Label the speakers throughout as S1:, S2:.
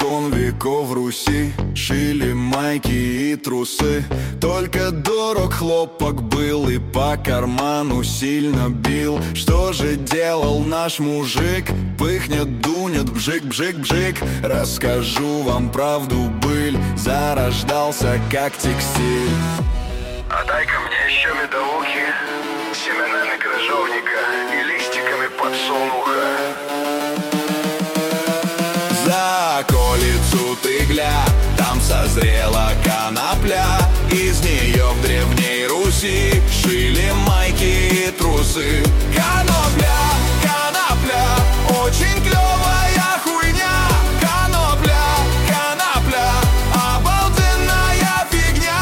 S1: Испокон веков Руси шили майки и трусы. Только дорог хлопок был и по карману сильно бил. Что же делал наш мужик? Пыхнет, дунет, бжик, бжик, бжик. Расскажу вам правду, быль. Зарождался как текстиль.
S2: А дай-ка мне еще медовухи, семенами крыжовника и листиками подсолнуха.
S1: За околицу Тыгля там созрела конопля. Из нее в древней Руси шили майки и трусы. Конопля, конопля, очень клевая хуйня. Конопля, конопля, обалденная фигня.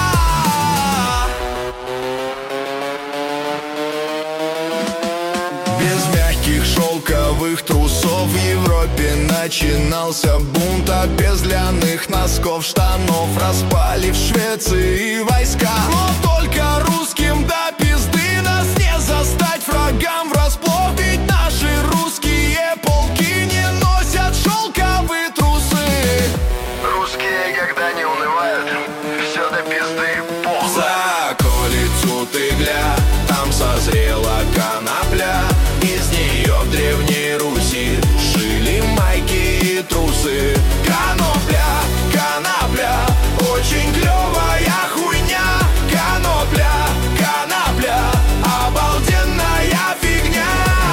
S1: Без мягких шелковых трусов в Европе начинался бунт. А без ляных носков, штанов распали в Швеции войска. Но только русским до пизды нас не застать врагам врасплох. Ведь наши русские полки не носят шелковые трусы.
S2: Русские когда не унывают, все до пизды похуй.
S1: За околицу Тыгля там созрела конопля. Из нее в древней Руси шили майки и трусы. Конопля, конопля, очень клевая хуйня. Конопля, конопля, обалденная фигня.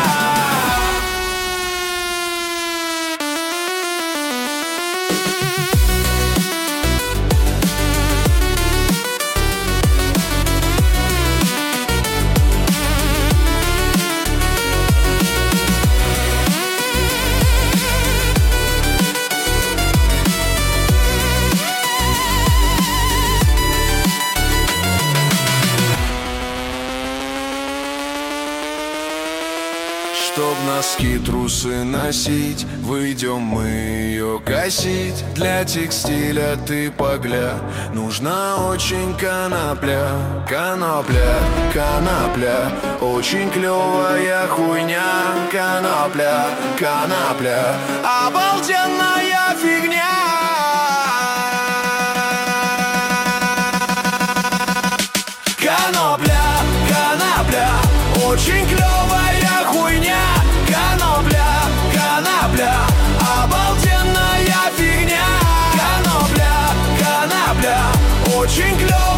S1: Чтоб носки, трусы носить, выйдем мы ее косить. Для текстиля ты погля, нужна очень конопля. Конопля, конопля, очень клевая хуйня. Конопля, конопля, обалденная фигня. Конопля, конопля, очень клевая хуйня. Конопля, конопля, обалденная фигня. Конопля, конопля, очень клевая.